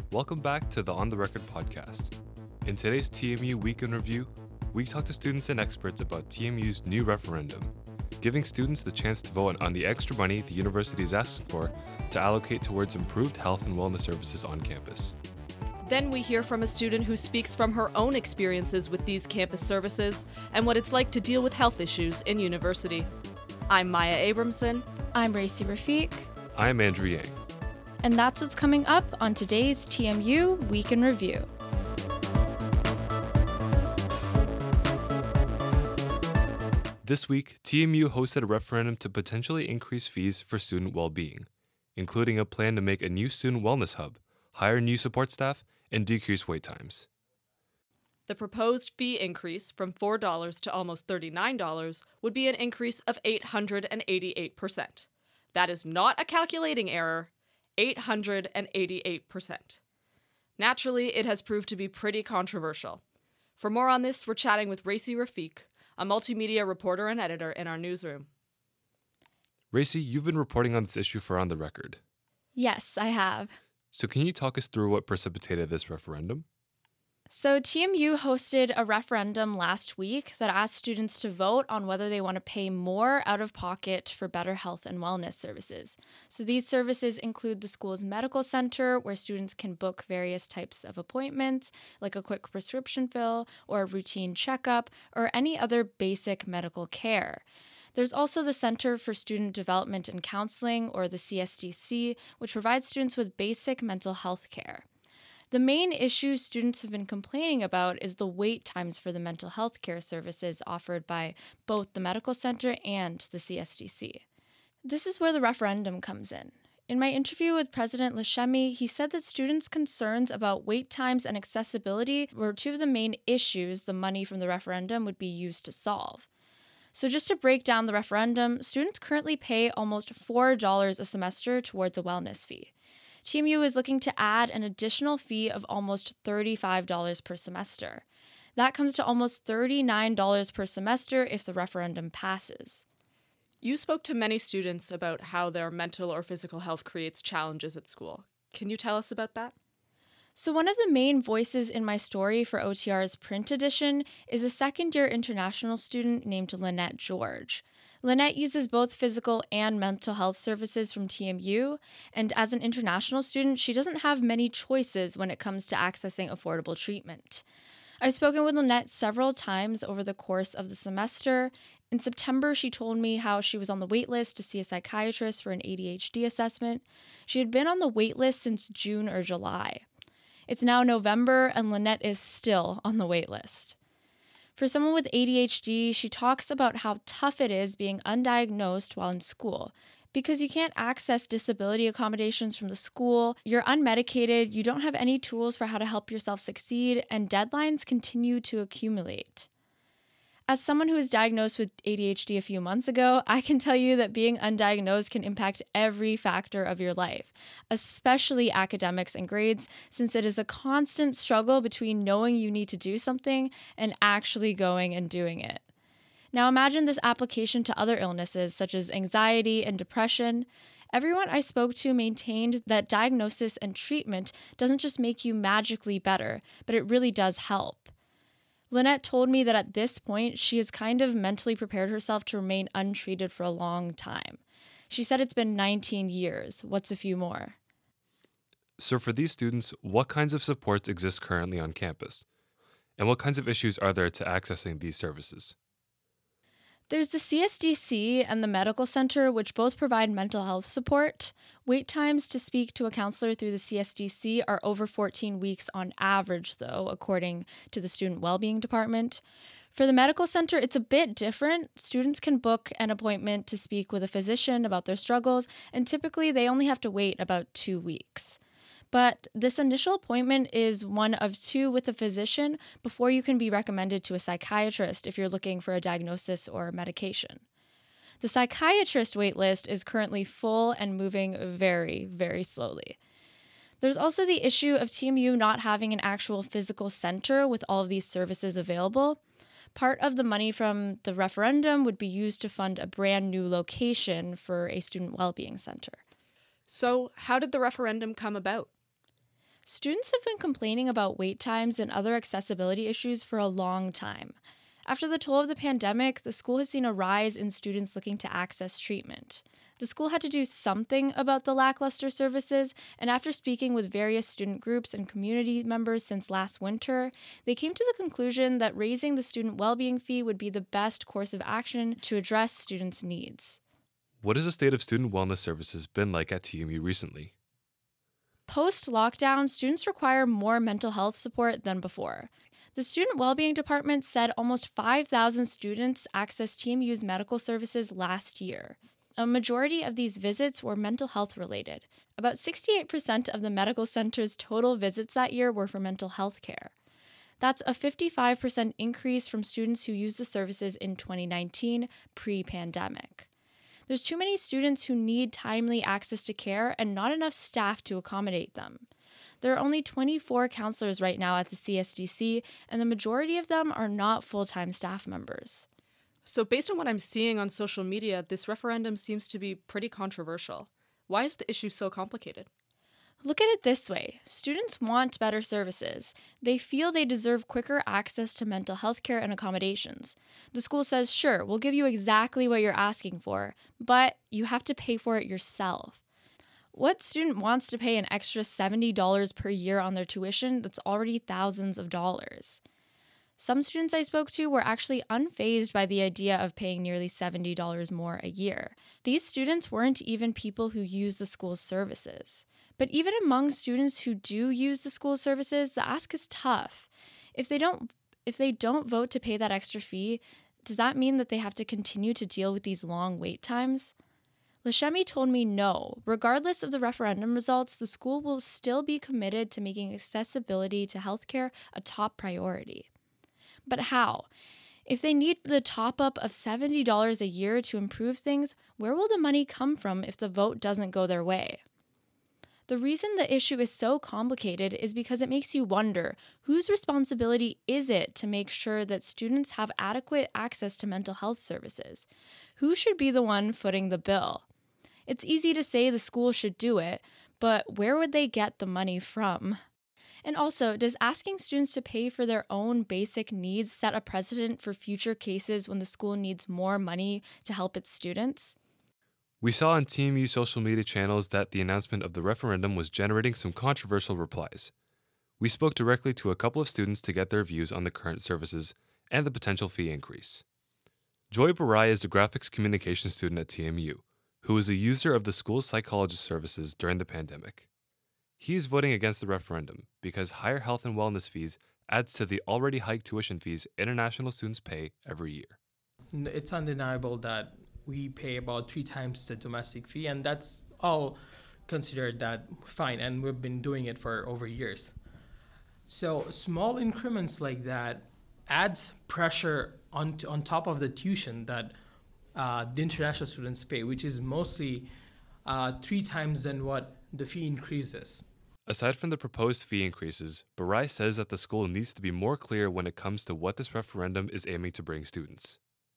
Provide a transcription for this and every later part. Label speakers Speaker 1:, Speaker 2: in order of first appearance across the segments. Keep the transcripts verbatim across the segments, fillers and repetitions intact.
Speaker 1: Welcome back to the On the Record podcast. In today's T M U Week in Review, we talk to students and experts about T M U's new referendum, giving students the chance to vote on the extra money the university is asked for to allocate towards improved health and wellness services on campus.
Speaker 2: Then we hear from a student who speaks from her own experiences with these campus services and what it's like to deal with health issues in university. I'm Maya Abramson.
Speaker 3: I'm Racy Rafiq.
Speaker 1: I'm Andrew Yang.
Speaker 3: And that's what's coming up on today's T M U Week in Review.
Speaker 1: This week, T M U hosted a referendum to potentially increase fees for student well-being, including a plan to make a new student wellness hub, hire new support staff, and decrease wait times.
Speaker 2: The proposed fee increase from four dollars to almost thirty-nine dollars would be an increase of eight hundred eighty-eight percent. That is not a calculating error, eight hundred eighty-eight percent. Naturally, it has proved to be pretty controversial. For more on this, we're chatting with Racy Rafiq, a multimedia reporter and editor in our newsroom.
Speaker 1: Racy, you've been reporting on this issue for On the Record.
Speaker 3: Yes, I have.
Speaker 1: So can you talk us through what precipitated this referendum?
Speaker 3: So T M U hosted a referendum last week that asked students to vote on whether they want to pay more out of pocket for better health and wellness services. So these services include the school's medical center, where students can book various types of appointments, like a quick prescription fill or a routine checkup, or any other basic medical care. There's also the Center for Student Development and Counseling, or the C S D C, which provides students with basic mental health care. The main issue students have been complaining about is the wait times for the mental health care services offered by both the medical center and the C S D C. This is where the referendum comes in. In my interview with President Lashemi, he said that students' concerns about wait times and accessibility were two of the main issues the money from the referendum would be used to solve. So just to break down the referendum, students currently pay almost four dollars a semester towards a wellness fee. T M U is looking to add an additional fee of almost thirty-five dollars per semester. That comes to almost thirty-nine dollars per semester if the referendum passes.
Speaker 2: You spoke to many students about how their mental or physical health creates challenges at school. Can you tell us about that?
Speaker 3: So one of the main voices in my story for O T R's print edition is a second-year international student named Lynette George. Lynette uses both physical and mental health services from T M U, and as an international student, she doesn't have many choices when it comes to accessing affordable treatment. I've spoken with Lynette several times over the course of the semester. In September, she told me how she was on the wait list to see a psychiatrist for an A D H D assessment. She had been on the wait list since June or July. It's now November, and Lynette is still on the wait list. For someone with A D H D, she talks about how tough it is being undiagnosed while in school. Because you can't access disability accommodations from the school, you're unmedicated, you don't have any tools for how to help yourself succeed, and deadlines continue to accumulate. As someone who was diagnosed with A D H D a few months ago, I can tell you that being undiagnosed can impact every factor of your life, especially academics and grades, since it is a constant struggle between knowing you need to do something and actually going and doing it. Now imagine this application to other illnesses such as anxiety and depression. Everyone I spoke to maintained that diagnosis and treatment doesn't just make you magically better, but it really does help. Lynette told me that at this point, she has kind of mentally prepared herself to remain untreated for a long time. She said it's been nineteen years. What's a few more?
Speaker 1: So for these students, what kinds of supports exist currently on campus? And what kinds of issues are there to accessing these services?
Speaker 3: There's the C S D C and the medical center, which both provide mental health support. Wait times to speak to a counselor through the C S D C are over fourteen weeks on average, though, according to the Student Wellbeing Department. For the medical center, it's a bit different. Students can book an appointment to speak with a physician about their struggles, and typically they only have to wait about two weeks. But this initial appointment is one of two with a physician before you can be recommended to a psychiatrist if you're looking for a diagnosis or medication. The psychiatrist waitlist is currently full and moving very, very slowly. There's also the issue of T M U not having an actual physical center with all of these services available. Part of the money from the referendum would be used to fund a brand new location for a student wellbeing center.
Speaker 2: So, how did the referendum come about?
Speaker 3: Students have been complaining about wait times and other accessibility issues for a long time. After the toll of the pandemic, the school has seen a rise in students looking to access treatment. The school had to do something about the lackluster services, and after speaking with various student groups and community members since last winter, they came to the conclusion that raising the student well-being fee would be the best course of action to address students' needs.
Speaker 1: What has the state of student wellness services been like at T M U recently?
Speaker 3: Post-lockdown, students require more mental health support than before. The Student Wellbeing Department said almost five thousand students accessed T M U's medical services last year. A majority of these visits were mental health related. About sixty-eight percent of the medical center's total visits that year were for mental health care. That's a fifty-five percent increase from students who used the services in twenty nineteen, pre-pandemic. There's too many students who need timely access to care and not enough staff to accommodate them. There are only twenty-four counselors right now at the C S D C, and the majority of them are not full-time staff members.
Speaker 2: So based on what I'm seeing on social media, this referendum seems to be pretty controversial. Why is the issue so complicated?
Speaker 3: Look at it this way. Students want better services. They feel they deserve quicker access to mental health care and accommodations. The school says, sure, we'll give you exactly what you're asking for, but you have to pay for it yourself. What student wants to pay an extra seventy dollars per year on their tuition that's already thousands of dollars? Some students I spoke to were actually unfazed by the idea of paying nearly seventy dollars more a year. These students weren't even people who use the school's services. But even among students who do use the school services, the ask is tough. If they don't if they don't vote to pay that extra fee, does that mean that they have to continue to deal with these long wait times? Lashemi told me no. Regardless of the referendum results, the school will still be committed to making accessibility to healthcare a top priority. But how? If they need the top-up of seventy dollars a year to improve things, where will the money come from if the vote doesn't go their way? The reason the issue is so complicated is because it makes you wonder, whose responsibility is it to make sure that students have adequate access to mental health services? Who should be the one footing the bill? It's easy to say the school should do it, but where would they get the money from? And also, does asking students to pay for their own basic needs set a precedent for future cases when the school needs more money to help its students?
Speaker 1: We saw on T M U social media channels that the announcement of the referendum was generating some controversial replies. We spoke directly to a couple of students to get their views on the current services and the potential fee increase. Joy Barai is a graphics communication student at T M U, who was a user of the school's psychologist services during the pandemic. He is voting against the referendum because higher health and wellness fees adds to the already hiked tuition fees international students pay every year.
Speaker 4: It's undeniable that we pay about three times the domestic fee, and that's all considered that fine, and we've been doing it for over years. So small increments like that adds pressure on on top of the tuition that uh, the international students pay, which is mostly uh, three times than what the fee increases.
Speaker 1: Aside from the proposed fee increases, Barai says that the school needs to be more clear when it comes to what this referendum is aiming to bring students.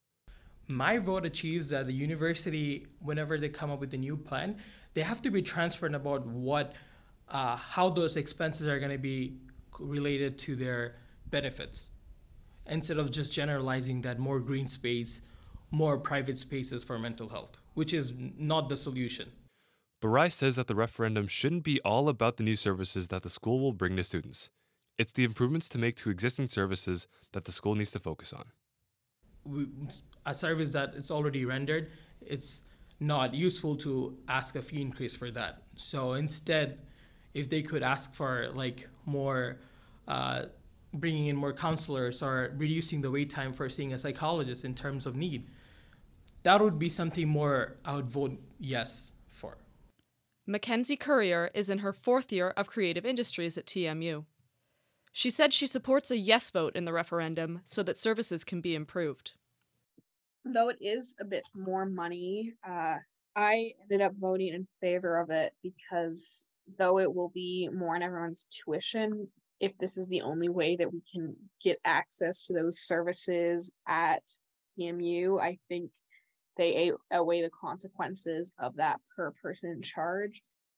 Speaker 4: My vote achieves that the university, whenever they come up with a new plan, they have to be transparent about what, uh, how those expenses are going to be related to their benefits, instead of just generalizing that more green space, more private spaces for mental health, which is not the solution.
Speaker 1: Barai says that the referendum shouldn't be all about the new services that the school will bring to students. It's the improvements to make to existing services that the school needs to focus on.
Speaker 4: We, a service that it's already rendered, it's not useful to ask a fee increase for that. So instead, if they could ask for like more, uh, bringing in more counselors or reducing the wait time for seeing a psychologist in terms of need, that would be something more I would vote yes for.
Speaker 2: Mackenzie Courier is in her fourth year of creative industries at T M U. She said she supports a yes vote in the referendum so that services can be improved.
Speaker 5: Though it is a bit more money, uh, I ended up voting in favor of it because though it will be more on everyone's tuition, if this is the only way that we can get access to those services at T M U, I think they outweigh the consequences of that per person charge.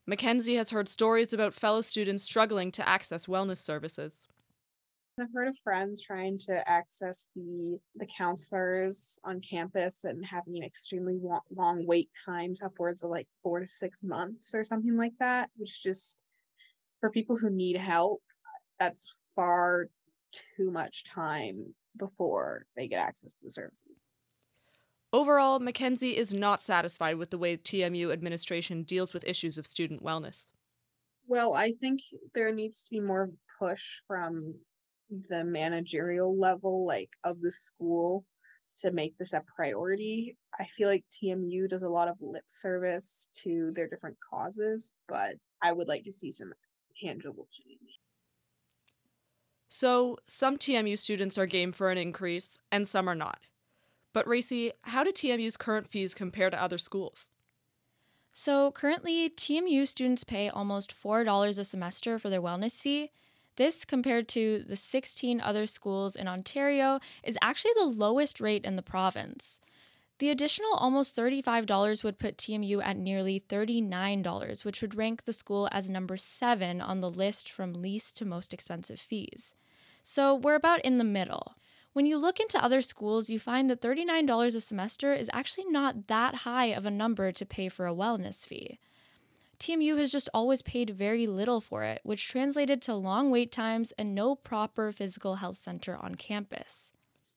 Speaker 2: Mackenzie has heard stories about fellow students struggling to access wellness services.
Speaker 5: I've heard of friends trying to access the the counselors on campus and having an extremely long, long wait times, upwards of like four to six months or something like that, which just, for people who need help, that's far too much time before they get access to the services.
Speaker 2: Overall, Mackenzie is not satisfied with the way T M U administration deals with issues of student wellness.
Speaker 5: Well, I think there needs to be more push from the managerial level, like of the school, to make this a priority. I feel like T M U does a lot of lip service to their different causes, but I would like to see some tangible change.
Speaker 2: So, some T M U students are game for an increase, and some are not. But Racy, how do T M U's current fees compare to other schools?
Speaker 3: So currently, T M U students pay almost four dollars a semester for their wellness fee. This, compared to the sixteen other schools in Ontario, is actually the lowest rate in the province. The additional almost thirty-five dollars would put T M U at nearly thirty-nine dollars, which would rank the school as number seven on the list from least to most expensive fees. So we're about in the middle. When you look into other schools, you find that thirty-nine dollars a semester is actually not that high of a number to pay for a wellness fee. T M U has just always paid very little for it, which translated to long wait times and no proper physical health center on campus.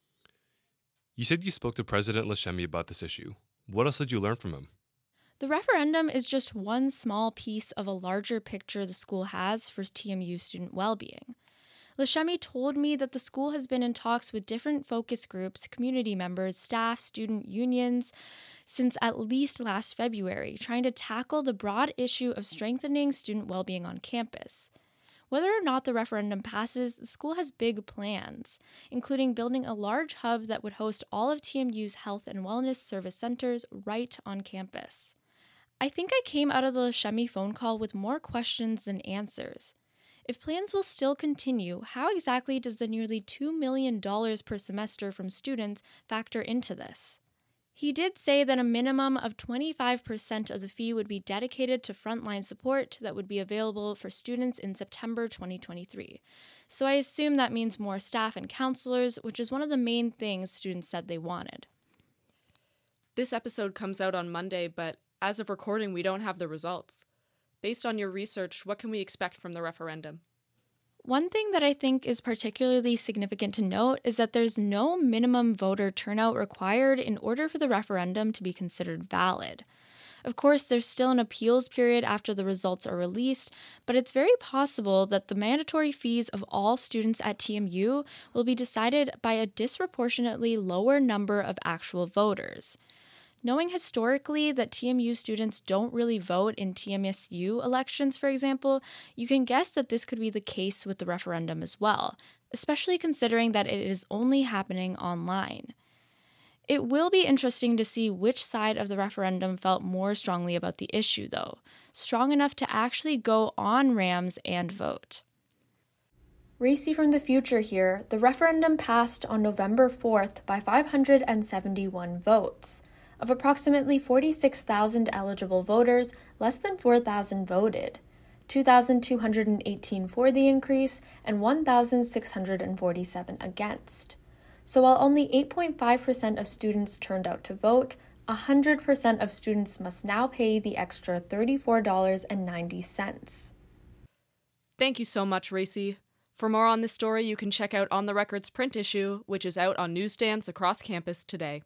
Speaker 1: You said you spoke to President Lashemi about this issue. What else did you learn from him?
Speaker 3: The referendum is just one small piece of a larger picture the school has for T M U student well-being. Lashemi told me that the school has been in talks with different focus groups, community members, staff, student unions since at least last February, trying to tackle the broad issue of strengthening student well-being on campus. Whether or not the referendum passes, the school has big plans, including building a large hub that would host all of T M U's health and wellness service centers right on campus. I think I came out of the Lashemi phone call with more questions than answers. If plans will still continue, how exactly does the nearly two million dollars per semester from students factor into this? He did say that a minimum of twenty-five percent of the fee would be dedicated to frontline support that would be available for students in September twenty twenty-three. So I assume that means more staff and counselors, which is one of the main things students said they wanted.
Speaker 2: This episode comes out on Monday, but as of recording, we don't have the results. Based on your research, what can we expect from the referendum?
Speaker 3: One thing that I think is particularly significant to note is that there's no minimum voter turnout required in order for the referendum to be considered valid. Of course, there's still an appeals period after the results are released, but it's very possible that the mandatory fees of all students at T M U will be decided by a disproportionately lower number of actual voters. Knowing historically that T M U students don't really vote in T M S U elections, for example, you can guess that this could be the case with the referendum as well, especially considering that it is only happening online. It will be interesting to see which side of the referendum felt more strongly about the issue, though, strong enough to actually go on RAMS and vote. Racy from the future here, the referendum passed on November fourth by five hundred seventy-one votes. Of approximately forty-six thousand eligible voters, less than four thousand voted, two thousand two hundred eighteen for the increase, and one thousand six hundred forty-seven against. So while only eight point five percent of students turned out to vote, one hundred percent of students must now pay the extra thirty-four dollars and ninety cents.
Speaker 2: Thank you so much, Racy. For more on this story, you can check out On the Record's print issue, which is out on newsstands across campus today.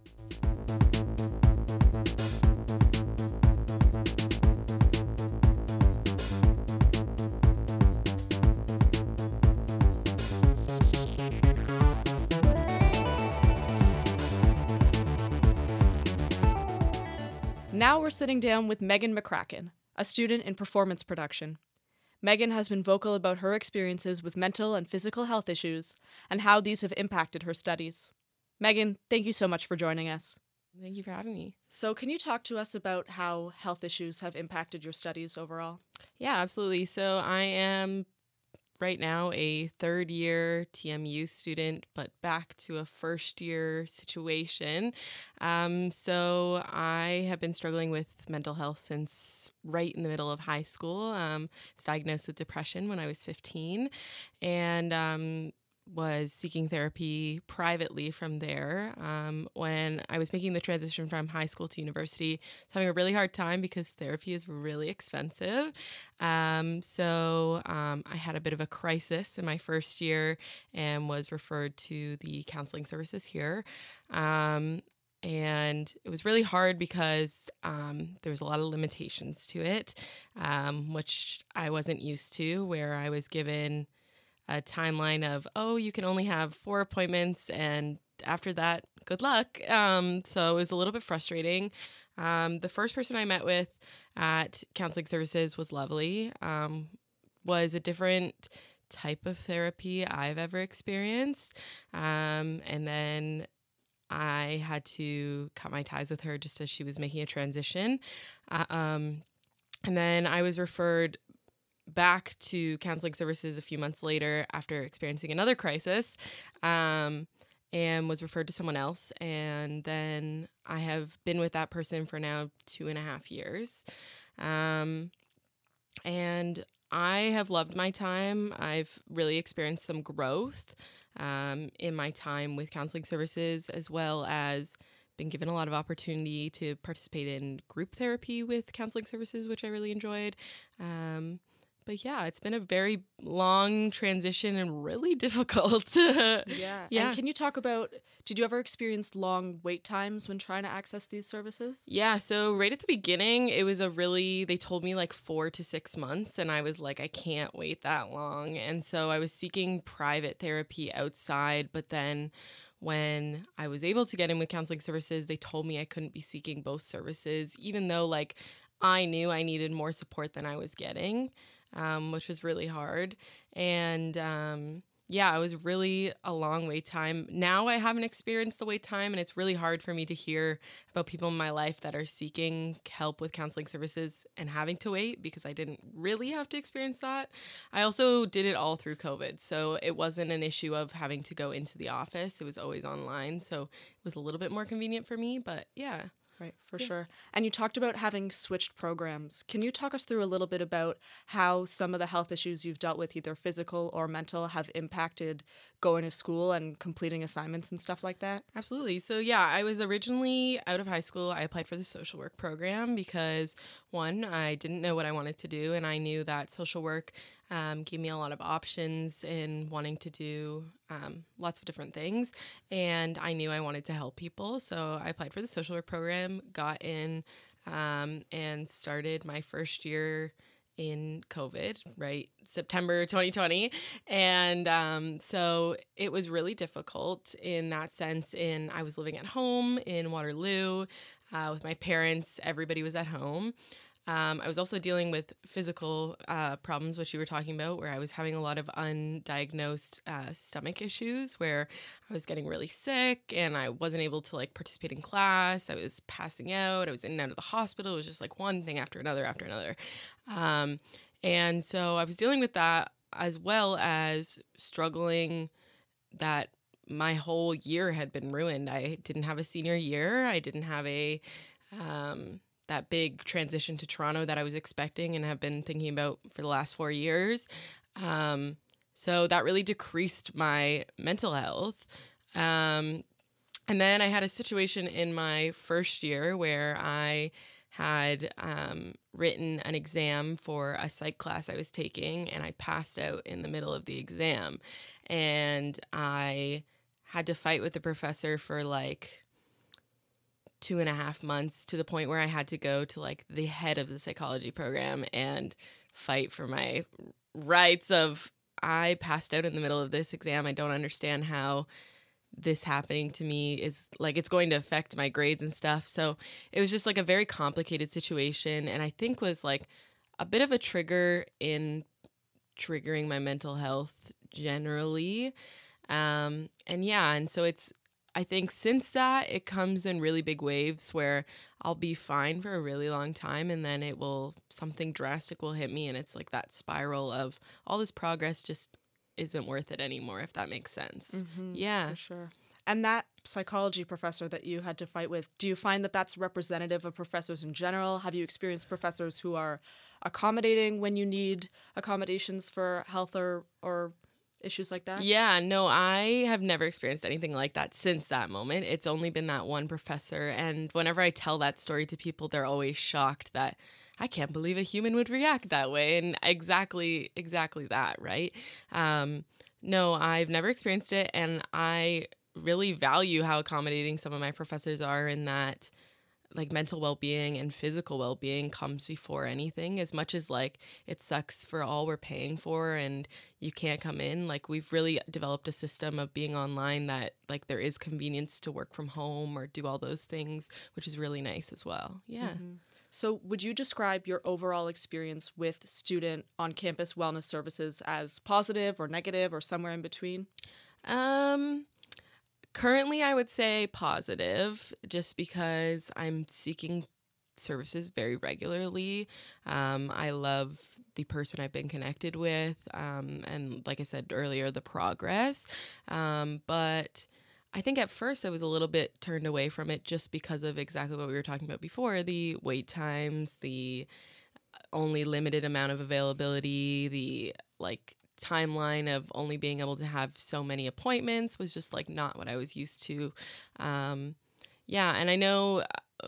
Speaker 2: Now we're sitting down with Megan McCracken, a student in performance production. Megan has been vocal about her experiences with mental and physical health issues and how these have impacted her studies. Megan, thank you so much for joining us.
Speaker 6: Thank you for having me.
Speaker 2: So can you talk to us about how health issues have impacted your studies overall?
Speaker 6: Yeah, absolutely. So I am right now a third year T M U student, but back to a first year situation. Um, so I have been struggling with mental health since right in the middle of high school. Um, I was diagnosed with depression when I was fifteen, and um, was seeking therapy privately from there. Um, when I was making the transition from high school to university, I was having a really hard time because therapy is really expensive. Um, so um, I had a bit of a crisis in my first year and was referred to the counseling services here. Um, and it was really hard because um, there was a lot of limitations to it, um, which I wasn't used to, where I was given a timeline of, oh, you can only have four appointments, and after that, good luck. Um, so it was a little bit frustrating. Um, the first person I met with at counseling services was lovely, um, was a different type of therapy I've ever experienced. Um, and then I had to cut my ties with her just as she was making a transition. Uh, um, and then I was referred back to counseling services a few months later after experiencing another crisis, um, and was referred to someone else. And then I have been with that person for now two and a half years. Um, and I have loved my time. I've really experienced some growth um, in my time with counseling services, as well as been given a lot of opportunity to participate in group therapy with counseling services, which I really enjoyed. Um, But yeah, it's been a very long transition and really difficult.
Speaker 2: Yeah.
Speaker 6: Yeah.
Speaker 2: And can you talk about, did you ever experience long wait times when trying to access these services?
Speaker 6: Yeah. So right at the beginning, it was a really, they told me like four to six months. And I was like, I can't wait that long. And so I was seeking private therapy outside. But then when I was able to get in with counseling services, they told me I couldn't be seeking both services, even though like I knew I needed more support than I was getting. Um, which was really hard. And um, yeah, it was really a long wait time. Now I haven't experienced the wait time, and it's really hard for me to hear about people in my life that are seeking help with counseling services and having to wait, because I didn't really have to experience that. I also did it all through COVID, so it wasn't an issue of having to go into the office. It was always online, so it was a little bit more convenient for me, but yeah.
Speaker 2: Right, for
Speaker 6: Yeah.
Speaker 2: sure. And you talked about having switched programs. Can you talk us through a little bit about how some of the health issues you've dealt with, either physical or mental, have impacted going to school and completing assignments and stuff like that?
Speaker 6: Absolutely. So yeah, I was originally out of high school. I applied for the social work program because, one, I didn't know what I wanted to do, and I knew that social work um, gave me a lot of options in wanting to do um, lots of different things, and I knew I wanted to help people. So I applied for the social work program, got in, um, and started my first year in COVID, right? September twenty twenty. And um, so it was really difficult in that sense. In I was living at home in Waterloo uh, with my parents. Everybody was at home. Um, I was also dealing with physical uh, problems, which you were talking about, where I was having a lot of undiagnosed uh, stomach issues, where I was getting really sick and I wasn't able to like participate in class. I was passing out. I was in and out of the hospital. It was just like one thing after another after another. Um, and so I was dealing with that, as well as struggling that my whole year had been ruined. I didn't have a senior year. I didn't have a... Um, that big transition to Toronto that I was expecting and have been thinking about for the last four years. Um, so that really decreased my mental health. Um, and then I had a situation in my first year where I had um, written an exam for a psych class I was taking, and I passed out in the middle of the exam. And I had to fight with the professor for like two and a half months, to the point where I had to go to like the head of the psychology program and fight for my rights of, I passed out in the middle of this exam. I don't understand how this happening to me is like, it's going to affect my grades and stuff. So it was just like a very complicated situation. And I think was like a bit of a trigger in triggering my mental health generally. Um, and yeah, and so it's I think since that, it comes in really big waves where I'll be fine for a really long time, and then it will, something drastic will hit me, and it's like that spiral of all this progress just isn't worth it anymore, if that makes sense.
Speaker 2: Mm-hmm,
Speaker 6: yeah.
Speaker 2: For sure. And that psychology professor that you had to fight with, do you find that that's representative of professors in general? Have you experienced professors who are accommodating when you need accommodations for health or, or issues like that?
Speaker 6: Yeah, no, I have never experienced anything like that since that moment. It's only been that one professor. And whenever I tell that story to people, they're always shocked that I can't believe a human would react that way. And exactly, exactly that, right? Um, no, I've never experienced it. And I really value how accommodating some of my professors are in that, like, mental well-being and physical well-being comes before anything. As much as, like, it sucks for all we're paying for and you can't come in, like, we've really developed a system of being online that, like, there is convenience to work from home or do all those things, which is really nice as well. Yeah.
Speaker 2: Mm-hmm. So would you describe your overall experience with student on-campus wellness services as positive or negative or somewhere in between?
Speaker 6: Um... Currently, I would say positive, just because I'm seeking services very regularly. Um, I love the person I've been connected with, um, and like I said earlier, the progress. Um, but I think at first I was a little bit turned away from it just because of exactly what we were talking about before, the wait times, the only limited amount of availability, the like timeline of only being able to have so many appointments was just like not what I was used to. Um, yeah, and I know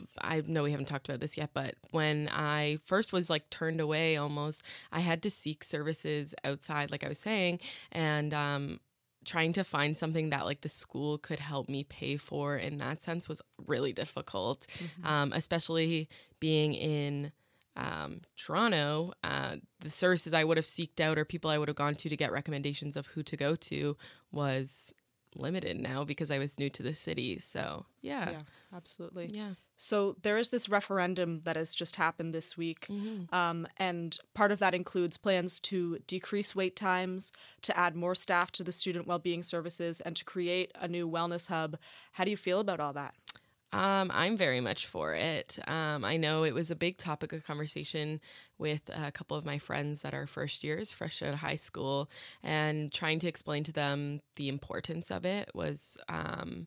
Speaker 6: I know we haven't talked about this yet, but when I first was like turned away almost, I had to seek services outside, like I was saying, and um, trying to find something that like the school could help me pay for in that sense was really difficult, mm-hmm. um, especially being in Um, Toronto. Uh, the services I would have seeked out or people I would have gone to to get recommendations of who to go to was limited now because I was new to the city. So yeah,
Speaker 2: yeah, absolutely.
Speaker 6: Yeah.
Speaker 2: So there is this referendum that has just happened this week,
Speaker 6: Mm-hmm.
Speaker 2: um, and part of that includes plans to decrease wait times, to add more staff to the student well-being services, and to create a new wellness hub. How do you feel about all that?
Speaker 6: Um, I'm very much for it. Um, I know it was a big topic of conversation with a couple of my friends that are first years, fresh out of high school, and trying to explain to them the importance of it was um,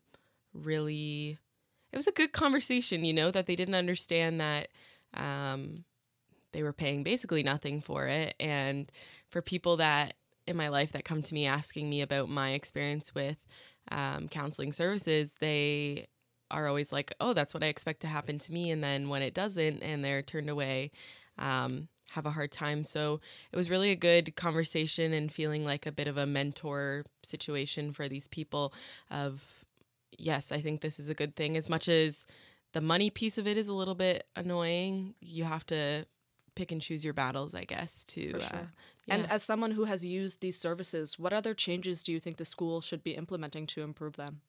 Speaker 6: really, it was a good conversation, you know, that they didn't understand that um, they were paying basically nothing for it. And for people that in my life that come to me asking me about my experience with um, counseling services, they are always like, oh, that's what I expect to happen to me. And then when it doesn't and they're turned away, um, have a hard time. So it was really a good conversation and feeling like a bit of a mentor situation for these people of, yes, I think this is a good thing. As much as the money piece of it is a little bit annoying, you have to pick and choose your battles, I guess, to
Speaker 2: For sure.
Speaker 6: uh, yeah.
Speaker 2: And as someone who has used these services, what other changes do you think the school should be implementing to improve them?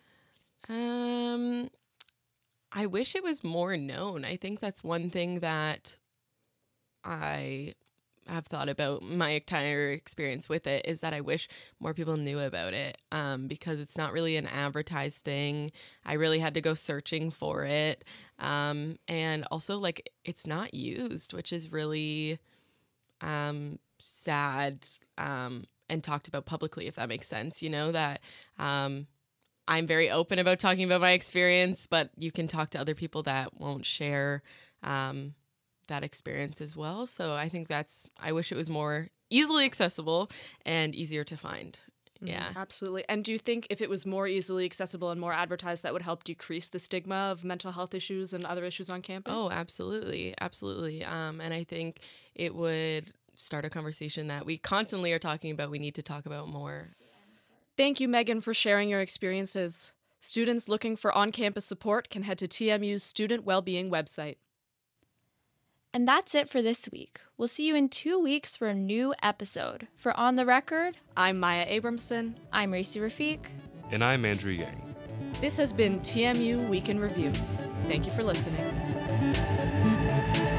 Speaker 6: Um, I wish it was more known. I think that's one thing that I have thought about my entire experience with it is that I wish more people knew about it, um, because it's not really an advertised thing. I really had to go searching for it. Um, and also, like, it's not used, which is really um, sad um, and talked about publicly, if that makes sense. You know, that um, I'm very open about talking about my experience, but you can talk to other people that won't share um, that experience as well. So I think that's, I wish it was more easily accessible and easier to find. Yeah.
Speaker 2: Mm, absolutely. And do you think if it was more easily accessible and more advertised, that would help decrease the stigma of mental health issues and other issues on campus?
Speaker 6: Oh, absolutely. Absolutely. Um, and I think it would start a conversation that we constantly are talking about. We need to talk about more.
Speaker 2: Thank you, Megan, for sharing your experiences. Students looking for on-campus support can head to T M U's Student Wellbeing website.
Speaker 3: And that's it for this week. We'll see you in two weeks for a new episode. For On the Record,
Speaker 2: I'm Maya Abramson.
Speaker 3: I'm Racy Rafiq.
Speaker 1: And I'm Andrew Yang.
Speaker 2: This has been T M U Week in Review. Thank you for listening.